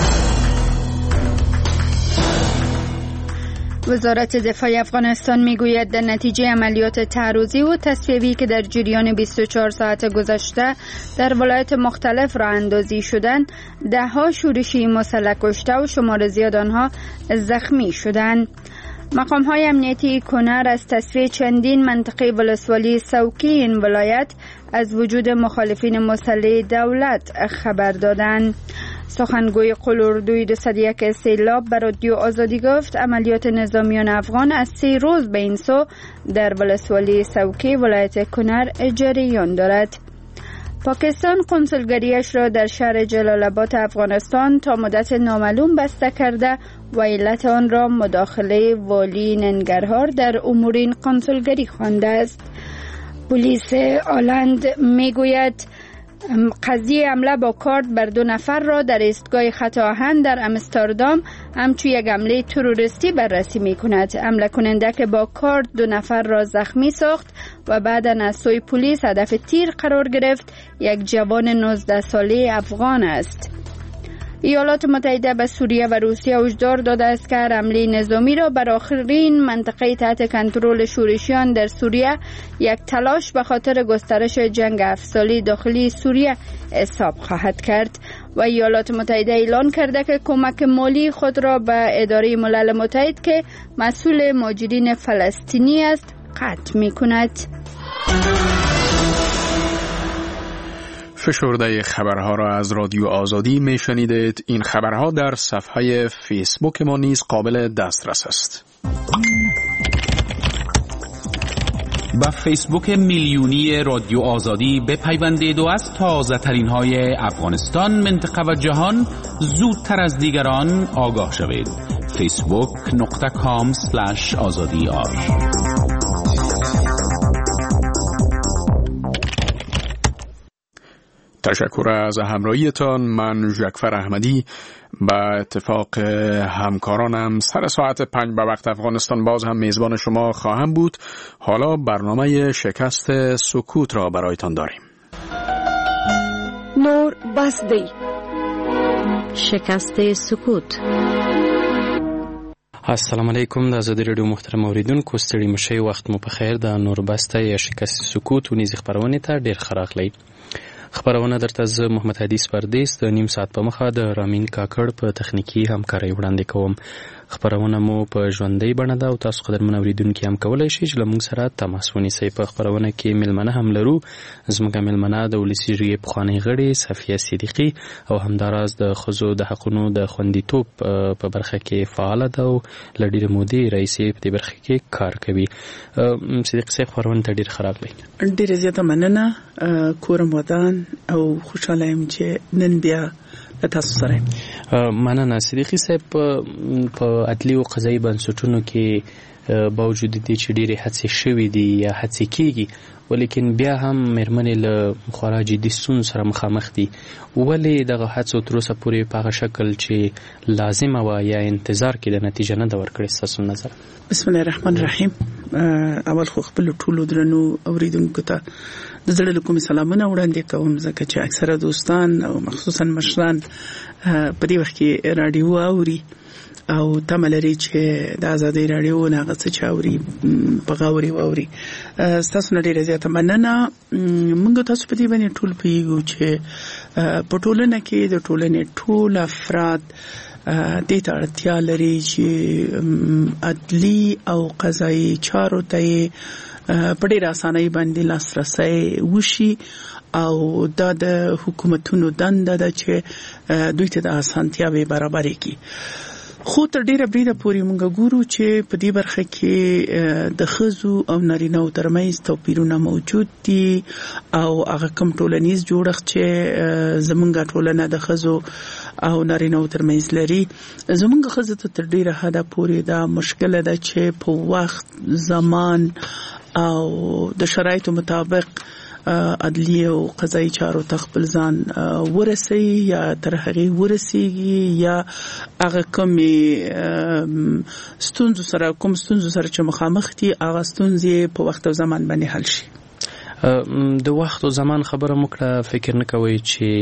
وزارت دفاع افغانستان میگوید در نتیجه عملیات تعرضی و تصفیه‌ای که در جریان 24 ساعت گذشته در ولایات مختلف راه اندازی شدند، 10 شورشی مسلح کشته و شمار زیاد آنها زخمی شدند. مقام‌های امنیتی کنر از تصفیه چندین منطقه ولسوالی سوکی این ولایت از وجود مخالفین مسلح دولت خبر دادند. سخنگوی قلوردوی 201 سیلاب به رادیو آزادی گفت عملیات نظامیان افغان از 3 روز به این سو در ولسوالی سوکی ولایت کنر جریان دارد. پاکستان قنصلگریش را در شهر جلال آباد افغانستان تا مدت نامعلوم بسته کرده و علت آن را مداخله والی ننگرهار در امور این قنصلگری خوانده است. پلیس آلند میگوید قضیه حمله با کارت بر 2 نفر را در ایستگاه خط آهن در امستردام همچون یک حمله تروریستی بررسی می کند. حمله کننده که با کارت 2 نفر را زخمی ساخت و بعدا از سوی پلیس هدف تیر قرار گرفت یک جوان 19 ساله افغان است. ایالات متحده به سوریه و روسیه هشدار داده است که حمله نظامی را بر آخرین منطقه تحت کنترل شورشیان در سوریه یک تلاش به خاطر گسترش جنگ 7 ساله داخلی سوریه حساب خواهد کرد و ایالات متحده اعلان کرده که کمک مالی خود را به اداره ملل متحد که مسئول مهاجرین فلسطینی است قطع می‌کند. فشرده خبرها را از رادیو آزادی می شنیدید. این خبرها در صفحه فیسبوک ما نیز قابل دسترس است. با فیسبوک میلیونی رادیو آزادی بپیوندید و از تازه ترین های افغانستان، منطقه و جهان زودتر از دیگران آگاه شوید. facebook.com/azadi.ir. تشکر از همراهیتان. من ژکفر احمدی به اتفاق همکارانم سر ساعت 5 به وقت افغانستان باز هم میزبان شما خواهم بود. حالا برنامه شکست سکوت را برایتان داریم. نور بسدی شکست سکوت. السلام علیکم. د آزادی رادیو محترم اوریدونکو، ستړي مشئ، وخت مو په خیر. د نور بسته یا شکست سکوت ونیزې خبرونه ته ډیر خراغلی. خبرونه درته زه محمد حدیث پردیس د نیم ساعت په مخه د رامین کاکړ په تخنیکی همکارۍ وړاندې کوم. خبرونه مو په ژوندۍ بڼه ده او تاسو قدرمن اوریدونکي هم کولی شئ چې له موږ سره تماس ونیسئ. په خبرونه کې میلمنه هم لرو. زموږ میلمنه د ولسي جرګې پخوانۍ غړې صفیه صدیقي او همداراز د ښځو د حقونو د خوندیتوب په برخه کې فعاله ده او له ډېرې مودې راهیسې په دې برخه کې کار کوي. صدیقي صاحب، خبرونه ته ډېر ښه راغلی. ډېره زیاته مننه. کورم ودان او خوشحاله یم چې نن بیا تاسو سره. مننه صدیقي صاحب. په عدلي او قضایي بنسټونو کې باوجود دې چې ډېرې هڅې شوې دي یا هڅې کېږي، ولیکن بیا هم مېرمنې له خورا جدي ستونزو سره مخامخ دي. ولې دغه هڅو تر اوسه پورې په هغه شکل چې لازمه وه یا انتظار کې د نتیجه نه ده ورکړې؟ ستاسو نظر. بسم الله الرحمن الرحیم. اول خو خپل ټولو درنو اوریدونکو ته د زړه له کومې سلامونه وړاندې کوم، ځکه چې اکثره دوستان او مخصوصا مشران په دې وخت کې راډیو اوري او تملري چې د ازادي رادیو نه غڅ چاوري په غاوري ووري تاسو نه ډیره زیاته مننه. موږ تاسو په دې باندې ټول پیګو چې په ټولنه کې د ټولنې ټول افراد دې ته اړتیا لري چې عدلي او قضایي چارو ته په ډېر اسانۍ باندې لاسرسي وشي او د حکومتونو دنده ده چې دوی ته د اسانتیاوي برابر کړي. خو تر ډیره بریده پورې موږ ګورو چې په دې برخه کې د ښځو او نارینه‌و ترمنځ توپیرونه موجود دي او هغه کوم ټولنیز جوړښت چې زمونږ ټولنه د ښځو او نارینه‌و ترمنځ لري، زمونږ ښځو ته تر ډیره حده پورې دا مشکل ده چې په وخت زمان او د شرایطو مطابق عدلی او قضایي چارو ته خپل ځان ورسي یا تر هغه ورسیږي یا هغه کوم ستونزو سره چې مخامخ دي هغه ستونزې په وخت او زمان باندې حل شي. د وخت او زمان خبره مکړه، فکر نه کوي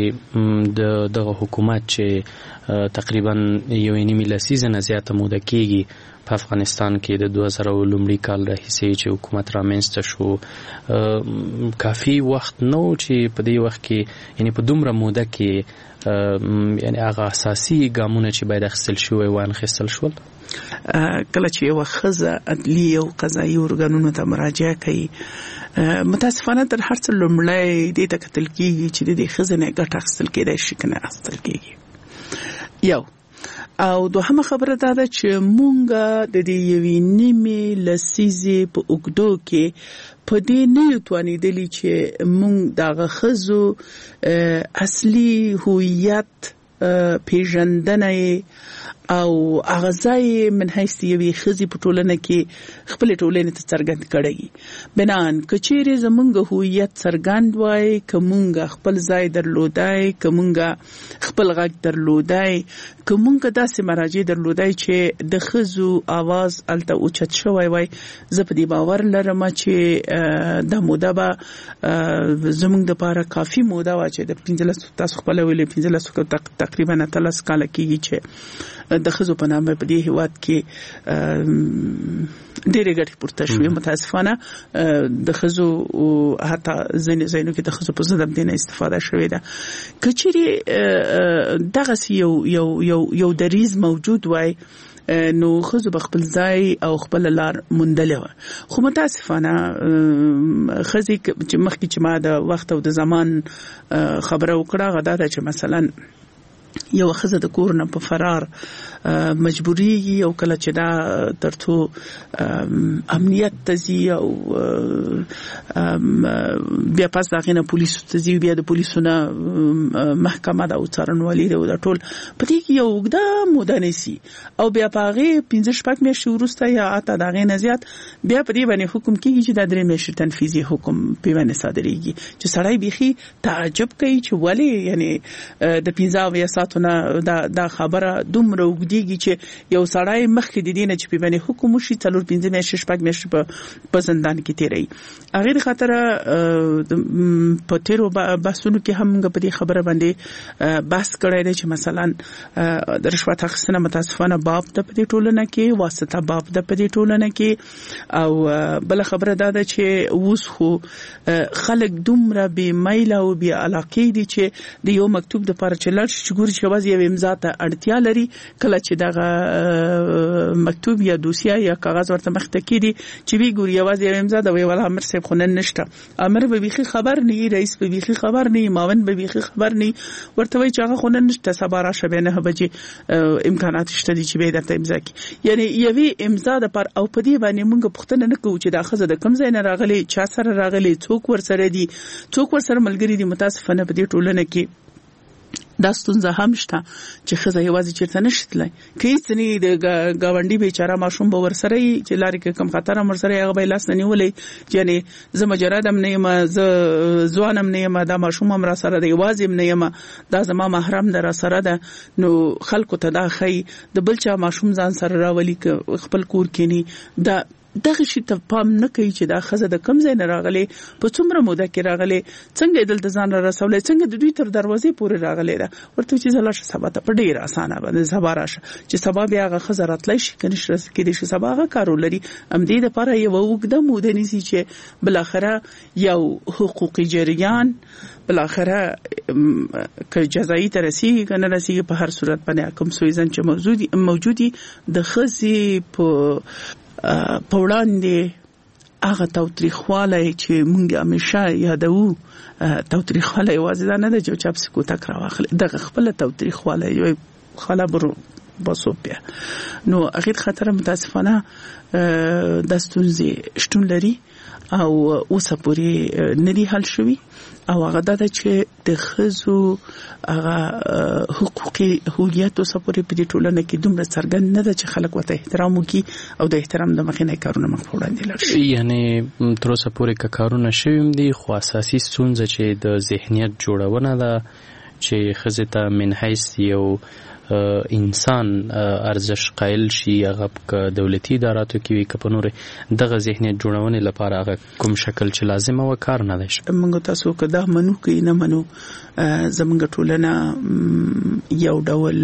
چې دغه حکومت چې تقریبا یو نیمه لسیزه نه زیاته موده کېږي په افغانستان کې د 2000 لومړي کال راهیسې چې حکومت رامنځته شو کافي وخت نو چې په دې وخت کې یعنی په دومره موده کې یعنی هغه اساسي ګامونه چې باید اخیستل شوی وان اخیستل شول. کله چې یو ښځه عدلي او قضایي ارګانونو ته مراجعه کوي، متاسفانه تر هر څه لومړی دې ته کتل کېږي چې د دې ښځې نه ګټه اخیستل کېدای شي که نه اخیستل کېږي. یو او دوهمه خبره دا ده چې مونږ د دې یوې نیمې لسیزې په اوږدو کې په دې نه یو توانېدلي چې مونږ دغه ښځو اصلي هویت پیژندنه او اغزای من حیث یوې ښځې په ټولنه کې خپل ټولنې ته څرګند کړي. بنان کچېرې زمونږ هویت څرګند وای، کومونږ خپل ځای درلودای، کومونږ خپل غږ درلودای، کومونږ داسې مراجع درلودای چې د ښځو आवाज الته اوچت شوی وای، زه په دې باور لرم چې د موده به زمونږ لپاره کافي موده وا چې د 15 تاسو خپل ویلې 15 تقریبا 13 کال کېږي چې د ښځو په نامه په دې هیواد کې ډېرې ګټې پورته شوې. متاسفانه د ښځو حتی ځینې ځایونو کې د ښځو په ضد هم دې نه استفاده شوې ده. که چیرې دغسې یو دریځ موجود وای نو ښځو به خپل ځای او خپل لار موندلې وه. خو متاسفانه ښځې چې مخکې چې ما د وخت او د زمان خبره وکړه هغه دا ده چې مثلا یو ښځه د کور نه په فرار مجبورېږي او کله چې دا ترڅو امنیت ته ځي او بیا پس د هغې نه پولیسو ته ځي، بیا د پولیسو نه محکمه ده او څارنوالي ده او دا ټول په دې کې یو اوږده موده نیسي او بیا په هغې 5-6 میاشتې وروسته یا حتی د هغې نه زیات بیا په دې باندې حکم کېږي چې دا 3 میاشتې تنفیذي حکم پې باندې صادرېږي چې سړی بیخي تعجب کوي چې ولې یعنی د 15 ساعتو نه دا خبره دومره اوږدېږي چې یو سړی مخکې د دې نه چې پې باندې حکم وشي 4-5 میاشتې 6 میاشتې په زندان کې تېروي. هغې د خاطره په تېرو بحثونو کې هم موږ په دې خبره باندې بحث کړی دی چې مثلا د رشوت اخیستنه متاسفانه باب ده په دې ټولنه کې، واسطه باب ده په دې ټولنه کې، او بله خبره دا ده چې اوس خو خلک دومره بې میله او بې علاقې دي چې د یو مکتوب دپاره چې لاړ شي چې ګوري چې یوازې یو امضا ته اړتیا لري، کله چې دغه مکتوب یا دوسیه یا کاغذ ورته مخته کېږي چې وی ګوري یوازې یو امضا ده، وی ولا امر صاحب خو نن نشته، امر به بیخي خبر نه، رئیس به بیخي خبر نه، معاون به بیخي خبر نه، ورته وایي چې هغه خو نن نشته، سبا راشه بیا 9 بجې امکانات شته دي چې بیا درته امضا کړي. یعنی یوې امضا دپاره او په دې باندې موږ پوښتنه نه کوو چې دا ښځه د کوم ځای نه راغلې، چا سره راغلې، څوک ورسره دي، څوک ورسره ملګري دي. متاسفانه په دې ټولنه کې دا ستونزه هم شته چې ښځه یوازې چېرته نشي تللی، که هېڅ نه وي د ګاونډي بیچاره ماشوم به ورسره وي چې لارې کې کوم خطر هم ورسره وي، هغه به یې لاس نه نیولی، یعنې زه مجرد هم نه یم، زه ځوان هم نه یم، دا ماشوم هم را سره ده، یوازې هم نه یم، دا زما محرم ده را سره ده. نو خلکو ته دا ښایي د بل چا ماشوم ځان سره راولي که خپل کور کښېني، دا دغه شي ته پام نه کوي چې دا خزه د کم ځای نه راغلي په څومره موده کې راغلي څنګه دلته ځان را رسولې څنګه د دوی تر دروازې پورې راغلي دا ورته چې زلا شه سبا ته په ډیر اسانه باندې سبا راشه چې سبا بیا هغه خزه راتلای شي کني شرس کې د شي سبا هغه کارو لري ام دې د لپاره یو وګړه موده نيسي چې بل اخره یو حقوقي جریان بل اخره که جزایي ترسي کنه رسي په هر صورت باندې کوم سویزن چې موجودي د خزي په وړاندې هغه توتریخواله چې مونږ همیشه یادو توتریخواله یوازې نه ده چې چاپ سکو تک راوخل دغه خپل توتریخواله یو خلابرو باسوبیا نو اخر خطر متاسفانه دستونزي شتون لري او اوسه پوری ندي حل شوی او هغه د چې د خزو هغه حقوقي هویت او سپوري په دې ټولنه کې دومره څرګند نه ده چې خلک وته احترام وکړي او د احترام د مخینه کارونه مخ وړاندې لري یعنی تر اوسه پورې کارونه شویم دي خو اساسي ستونزه چې د ذهنیت جوړونه ده چې خزه ته من حیث یو انسان ارزش قائل شي هغه په دولتي اداراتو کې وي کپنور دغه ذهنیت جوړونې لپاره هغه کوم شکل چې لازم او کار نه دی موږ تاسو کدا منو کې نه منو زمونږ ټولنه یو ډول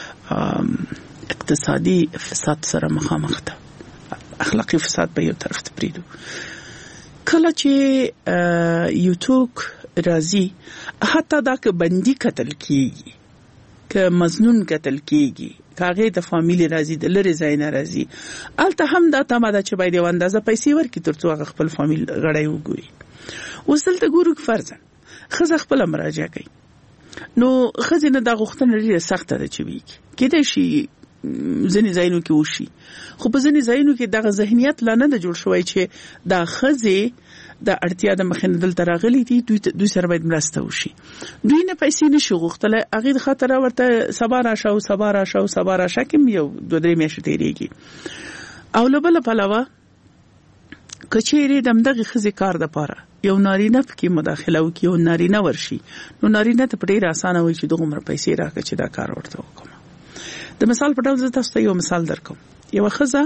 اقتصادي فساد سره مخامخ ده اخلاقی فساد په یو طرف ته پریدو کله چې یوټیوب راځي حتی دا که بندي قتل کیږي که مزنون قتل کیږي کاغه د فامیلی راځي د لری زاینه راځي الته هم دا تماده چې باید یو اندازه پیسې ورکړي ترڅو هغه خپل فامیل غړی وګوري وسلته ګورو فرض خزه خپل مراجعه کوي نو خزینه د غوښتنه لري سخته ده چې وی کېدای شي ځنې ځایونو کې وشي خو په ځنې ځایونو کې دغه ذهنیت لا نه جوړ شوی چې دا خزه د اړتیا د مخینه دلته راغلي دي دوی سره باید مرسته وشي دوی نه پیسې نشي غوښتل هغه خاطر ورته سبا راشه کوم یو 2-3 میاشتې تیریږي او لبل پلاوا کچېری دمدغه خزي کار د پاره یو نارینه پکې مداخله وکي او نارینه ورشي نو نارینه ته ډیر اسانه وي چې دغه عمر پیسې راکړي چې دا کار ورته وکړي د مثال په ډول تاسو ته یو مثال درکوم یو خزه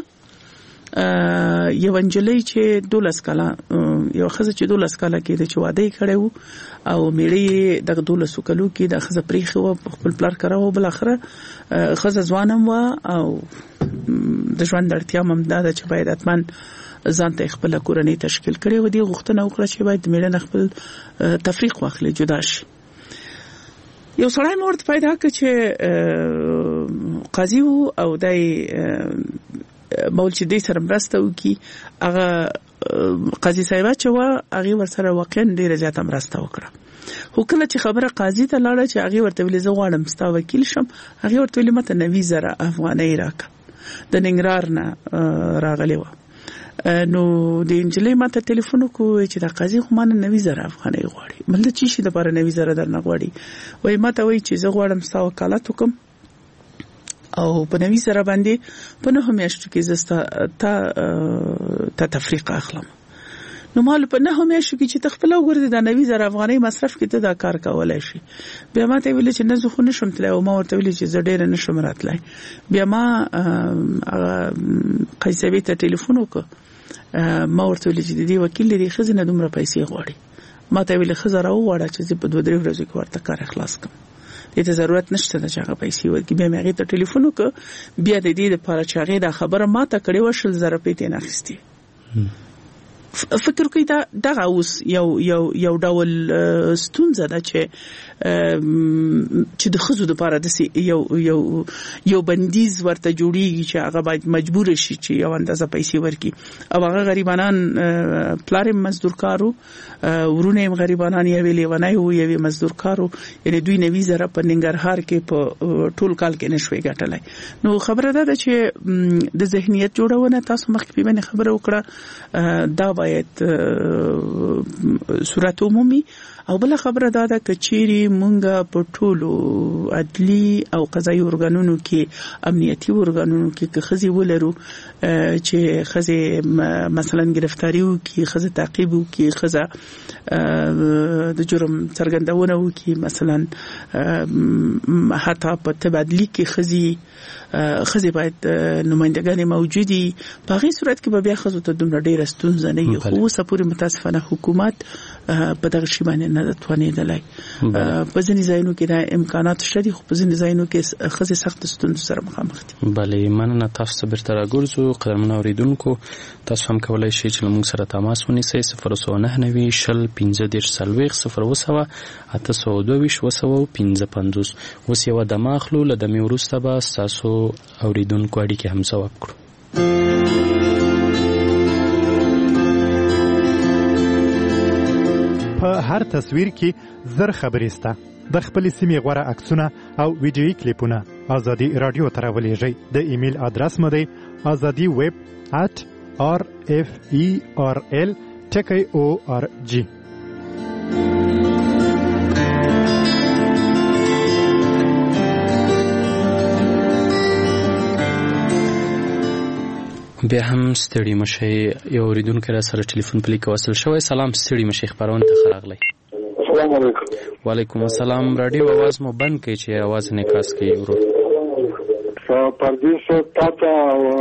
یو انجلۍ چې 12 کاله یو خزه چې 12 کاله کې د چواده کړي وو او میړي د 12 کالو کې د خزه پریخي و خپل پلار کراو بل اخره خزه ځوانم و او د ژوند اړتیا ممداده چې باید اتمن ځان ته خپل کورنۍ تشکیل کړي و دي غوښتنه وکړه چې باید میړه خپل تفریق واخلي جدا شي یو سړی مورد پیدا کړ چې قاضي او دای مول چې دې سره مرسته وکي هغه قاضي صاحب چې هغه ورسره واقعا ډیره زیاته مرسته وکړه خو کله چې خبره قاضي ته لاړه چې هغه ورته ویل زه غواړم ستا وکیل شم هغه ورته ویل مته 90,000 افغانۍ راکړه د ننګرهار نه راغلی و نو د انجلۍ ماته ټلیفون وکړ چې د قاضي خو مانه 90,000 افغانۍ غواړي مله چې شي د لپاره 90,000 درنه غواړي وای ماته وای چې زه غواړم ستا وکالت وکم او په 90,000 باندې په نه میاشتو کې زستا ته تفریق اخلم نو مال په نه میاشتو کې چې تخپل وګورې د 90,000 افغانۍ مصرف کې ته دا کار کولای شي بیا ماته ویل چې نه زه خو نشم تلای او ما ورته ویل چې زه ډېر نشم راتلای بیا ما قیصبی ته ټلیفون وکړ ما ورته ویل چې د دې وکیل لري خزینه دومره پیسې غواړي ما ته ویل خزر او وړه چې په 2-3 ورځې کې ورته کار خلاص کړم دې ضرورت نشته چې هغه پیسې ورکړي بیا مې ته ټلیفون وکړ بیا د دې لپاره چې هغه دا خبره ما ته کړې و شل زره پیټې نه اخیستي فکر کوي دا دغه اوس یو ډول ستونزه ده چې د خزو د لپاره د یو بندیز ورته جوړیږي چې هغه باید مجبور شي چې یو اندازه پیسې ورکړي او هغه غریبانان پلارم مزدور کارو ورونه غریبانان یې ویلې ونای وو یې مزدور کارو یعنی دوی 90,000 په ننګرهار کې په ټول کال کې نشوي ګټلای نو خبره ده چې د ذهنیت جوړونه تاسو مخکې په خبره وکړه دا باید صورت عمومي او بل خبره دا ده کچيري مونږه په ټولو عدلي او قضایي ارګانونو کې امنیتي ارګانونو کې خزي ولرو چې خزي مثلا گرفتاری وکي خزي تعقیب وکي خزه د جرم څرګندونه وکي مثلا حتی په تبادلی کې خزي خزي باید نمائندګان موجودي په هغه صورت کې به بیا خزو ته دومره ډیره ستونزه نه وي خو اوسه پورې متاسفانه حکومت په دغه شی باندې نه توانېدلی په ځینې ځایونو کې دا امکانات شته دي خو په ځینې ځایونو کې خزي سخت ستونزو سره مخامخ دي. بله مننه تاسو ته بیرته راګرځو قدرمن اوریدونکو تاسو هم کولی شئ چې موږ سره تماس ونیسئ 099 شل 15 40 0 822 اوس یو دمه اخلو له دمې وروسته به ستاسو اوریدونکو اړیکې هم ځواب کړو. په هر تصویر کې زر خبرې سته. د خپل سیمې غوره عکسونه او ویډیویي کلیپونه ازادي رادیو ته راولېږئ. د ایمیل ادرس مو دی azadi@rferl.org. بیا هم ستړي مشي یو اوریدونکو را سره ټلیفون په لیک وصل شوی. سلام ستړي مشي خبرونه ته راغلی. السلام علیکم. وعلیکم السلام. رادیو आवाज مو بند کړئ چې आवाज انعکاس کوي ورو. پردیس تاته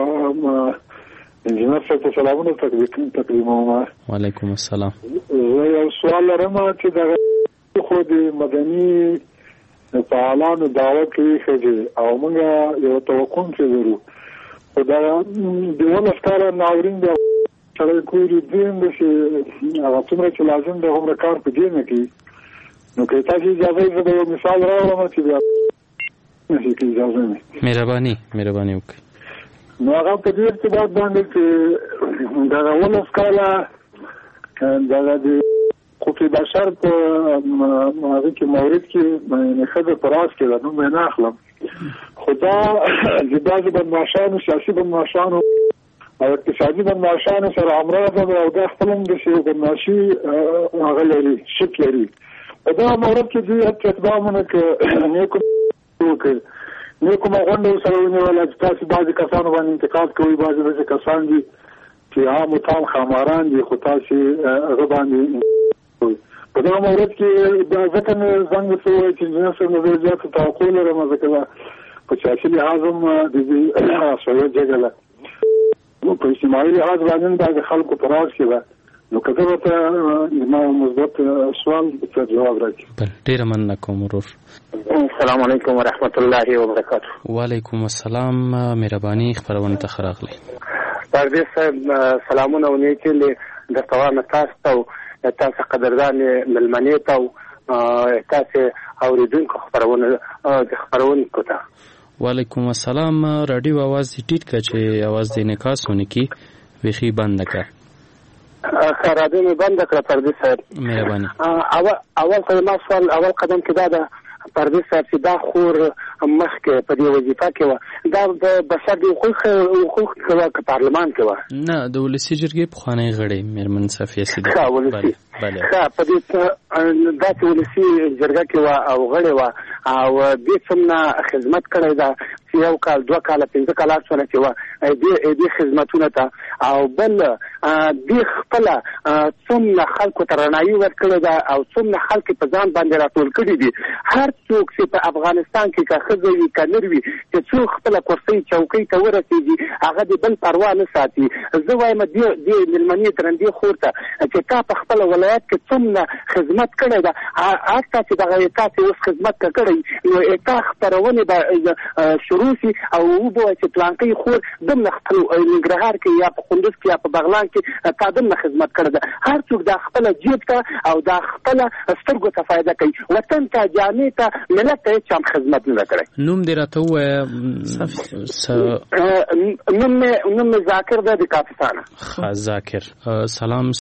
انجینر صاحب ته سلامونه تقدیموم. وعلیکم السلام. یو سوال لرم چې د خو د مدني فعالانو دعوه کوي او موږ یو توقع لرو دا د ولستاره ناورین د سره کوي دین د شي هغه څومره چې لازم د عمر کار په دې نه کې نو که تاسو اجازه یې د مثال راوړم چې بیا نشي کې اجازه نه مهرباني وکړئ. نو هغه په دې ارتباط باندې چې دا ولستاره دا د حقوق بشر په هغه کې مورد کې نه خبره پراس کې نو مې نه اخلم خدا د بعض بدمعشانو سیاسي بدمعشانو او اقتصادي بدمعشانو سره همراه ده او دا خپلم د شی بدمعشي هغه لري شک لري دا مورد کې دوی اتباعونه کې نیکو مغونډو سره ونیول چې تاسو بعض کسانو باندې انتقاد کوي بعض کسان دي چې عام تام خماران دي خو تاسو هغه باندې په دا مورد کې دا ځکه څنګه چې جنس نظریات توقع لرم ځکه په سیاسي لحاظ هم د دې سوي جګړه نو په اجتماعي لحاظ باندې د خلکو پراس کې نو کله ته ما مثبت سوال ته جواب راکړي. ډیر مننه کوم ورور. السلام علیکم ورحمت الله وبرکاته. وعلیکم السلام. مهرباني خبرونه ته راغلی. پردیس صاحب سلامونه ونیکې د توانه تاسو قدردان ملمنې ته تاسو اوریدونکو خبرونه کوته. وعلیکم السلام. رادیو आवाज ټیټ کړه چې आवाज دې انعکاس ونه کی ویخي بند کړه. رادیو مې بند کړه پردیس صاحب. مهرباني. اول قدم کې دا ده پردیس صاحب چې دا خور مخکې په دې وظیفه کې و دا د بشر د حقوق پارلمان کې و نه د ولسی جرګې پخوانی غړی میرمن صفیه سیدی. بله په دې دا چې ولسی جرګه کې و او غړی و او دې څومره خدمت کړی دا یو کال 2 کال 5 کال څونه چې و دې خدمتونه ته او بل دې خپل څومره خلکو ته رڼایي ورکړی دا او څومره خلک په ځان باندې راټول کړي دي. هر څوک چې په افغانستان کې که ښځه وي که نر وي چې څوک خپله کرسۍ چوکۍ ته ورسېږي هغه د بل پروا نه ساتي. زه وایم دې مېلمنې درندې خور ته چې تا په خپله ولایت کې څومره خدمت کړی ده حتی چې دغه تاسې اوس خدمت کړی نو تا خپرونې به شروع شي او وبوایي چې پلانکۍ خور دومره خپل ننګرهار کې یا په کندوز کې یا په بغلان کې تا دومره خدمت کړی ده. هر څوک دا خپله جیب ته او دا خپله سترګو ته فایده کوي. وطن ته جامې ته ملت ته هېڅ هم خدمت نه کړی. نوم دې راته ووایه. نوم مې ذاکر ده د کاپیسانه. ذاکر. سلام